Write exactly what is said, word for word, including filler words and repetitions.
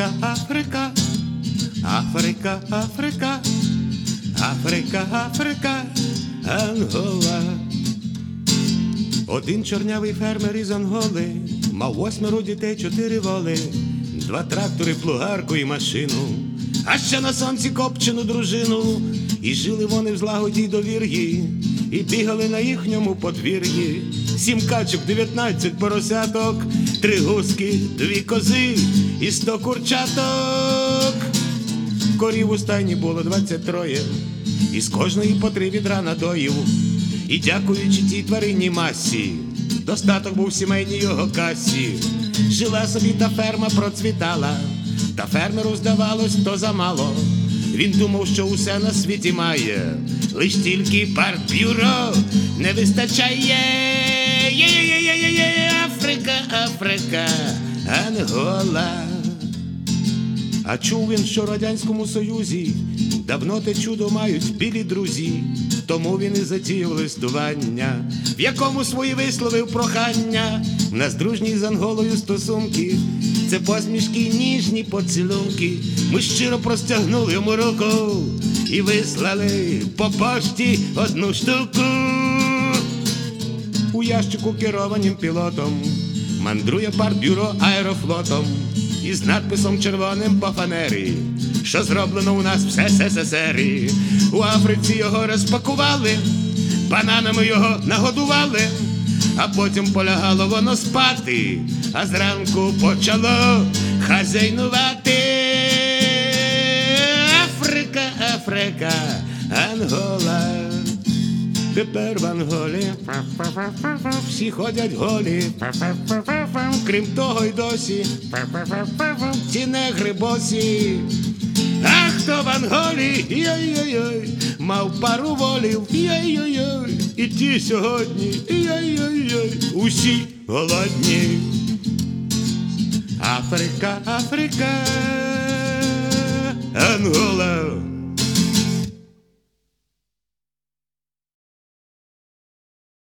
Африка, Африка, Африка, Африка, Африка, Африка, Ангола. Один чорнявий фермер із Анголи мав восьмеро дітей, чотири воли, два трактори, плугарку і машину, а ще на сонці копчену дружину. І жили вони в злагоді й довір'ї, і бігали на їхньому подвір'ї. Сім качок, дев'ятнадцять поросяток, три гуски, дві кози і сто курчаток. Корів у стайні було двадцять троє, і з кожної по три відра надоїв. І дякуючи тій тваринній масі, достаток був в сімейній його касі. Жила собі та ферма процвітала, та фермеру здавалось, то замало. Він думав, що усе на світі має, лиш тільки партбюро не вистачає. Є-є-є-є-є, Африка, Африка, Ангола. А чув він, що в Радянському Союзі давно те чудо мають білі друзі. Тому він і затіяв листування, в якому свої висловив прохання. В нас дружні з Анголою стосунки, це посмішки й ніжні поцілунки. Ми щиро простягнули йому руку і вислали по пошті одну штуку. У ящику керованим пілотом мандрує партбюро аерофлотом із надписом червоним по фанері, що зроблено у нас в СССР. У Африці його розпакували, бананами його нагодували, а потім полягало воно спати, а зранку почало хазяйнувати. Африка, Африка, Ангола. Тепер в Анголі всі ходять голі, крім того й досі ці негри босі. А хто в Анголі, йой-йой-йой, мав пару волів, йой-йой-йой, і ті сьогодні, йой-йой-йой, усі голодні. Африка, Африка, Ангола.